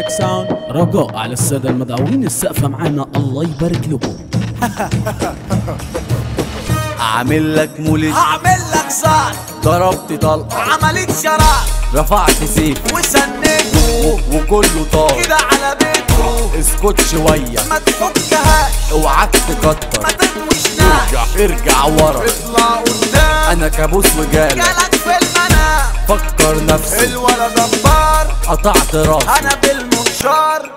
ميوزك ساوند. رجاء على السادة المدعوين السقفة معانا، الله يبارك لكم. اعمل لك مولد، هعمل لك زار، ضربت طلقه، عملت شرار، رفعت سيف وسنيته وكله طار كده على بيته. اسكت شويه ما تفكهاش، اوعاك ما تكتر، تنوشناش، ارجع ورا، اطلع قدام، انا كابوس وجالك جالك في المنام. فكر نفسك الولد جبار، قطعت راسي انا بالمنشار.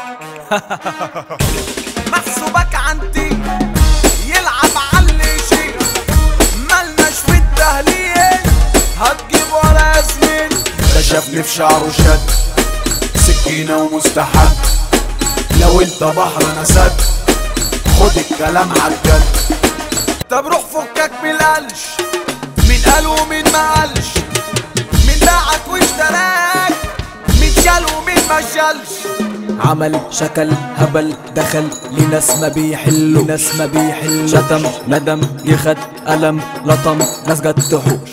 محسوبك عندي يلعب علي شيء، ملناش في التهليل، هتجيب ولا ياسمين. ده شافني في شعره شد سكينة ومستحد، لو انت بحر انا سد، خد الكلام عالجد. طب روح فكك من القلش، مين قال ومين ما قالش، مين باعك واشتراك، مين شال ومين ما شالش. عمل شكل هبل دخل لناس ما بيحلوا، ناس ما بيحلوا، شتم ندم يخد ألم لطم ناس جت تحوش.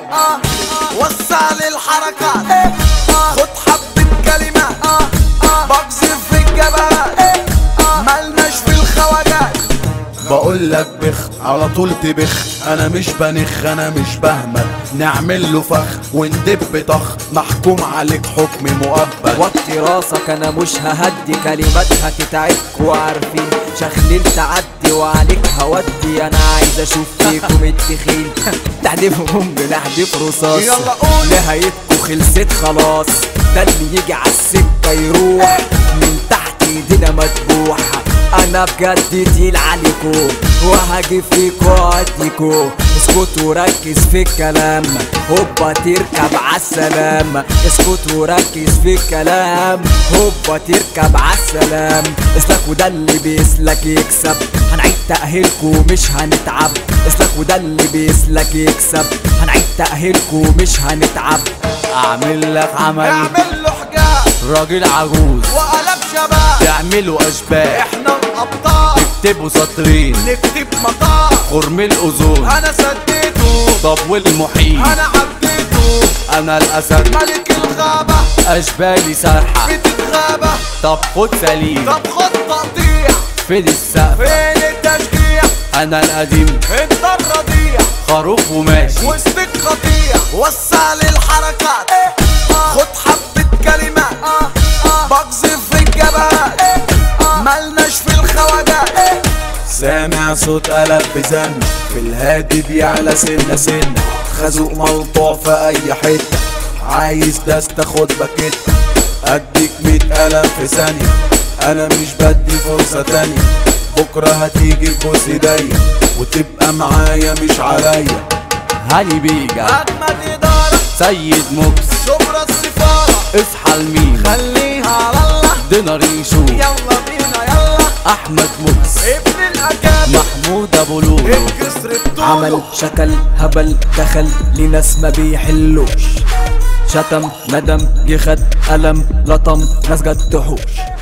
وسع لي الحركات، خد حبة كلمات، بقذف في الجبهات، ملناش في الخواجات. بقول لك بخ على طول تبخ، انا مش بنخ انا مش بهمل، نعمل له فخ وندب طخ، محكوم عليك حكم مؤبد. وطي راسك انا مش ههدي، كلماتها تتعبكوا عارفين، شخليل تعدي وعليك هودي، انا عايز اشوف فيكم التخين. تحدفهم بنحدف رصاص، يلا قول. نهايتكوا خلصت خلاص، ده اللي يجي عالسكة يروح، من تحت ايدينا مدبوحة. انا بجد تقيل عليكو وهاجي فيكو واديكو، اسكت وركز في الكلام، هوبا تركب عالسلام. اسكت وركز في الكلام، هوبا تركب عالسلام. اسلك وده اللي بيسلك يكسب، هنعيد تأهيلكو مش هنتعب. اسلك وده اللي بيسلك يكسب، هنعيد تأهيلكو مش هنتعب. اعمل لك عمل، اعمل له حجاب راجل عجوز وقلب شباب، تعملوا اشباح، احنا الابطال، تكتبوا سطرين نكتب مقال. خرم الاذون، انا سديته، طب والمحيط انا عديته، انا الاسد ملك الغابة، اشبالي سرحه بتتغابى. طب خد سليم، طب خد تقطيع، فين السقف فين التشجيع، انا القديم انت الرضيع، خروف وماشي وسط القطيع. وسع لي الحركات، خد حبة كلمات، بقذف في الجبهات، ملناش في الخواجات. سامع صوت قلب بزن في الهادي بيعلى سنة سنة، خازوق ملطوع في اي حتة، عايز دست خد باكيت، اديك 100 قلم في ثانية، انا مش بدي فرصة تانية، بكرة هتيجي تبوس ايديا وتبقى معايا مش عليا. هاني بيجا اجمد ادارة، سيد موكس شبرا السفارة، اصحى لمين خليها على الله. دينار يشوف يلا بينا يلا، احمد موكس ابن الاكابر، محمود ابو لولو الكسر الطول. عمل شكل هبل دخل لناس ما بيحلوش، شتم ندم يخد ألم لطم ناس جت تحوش.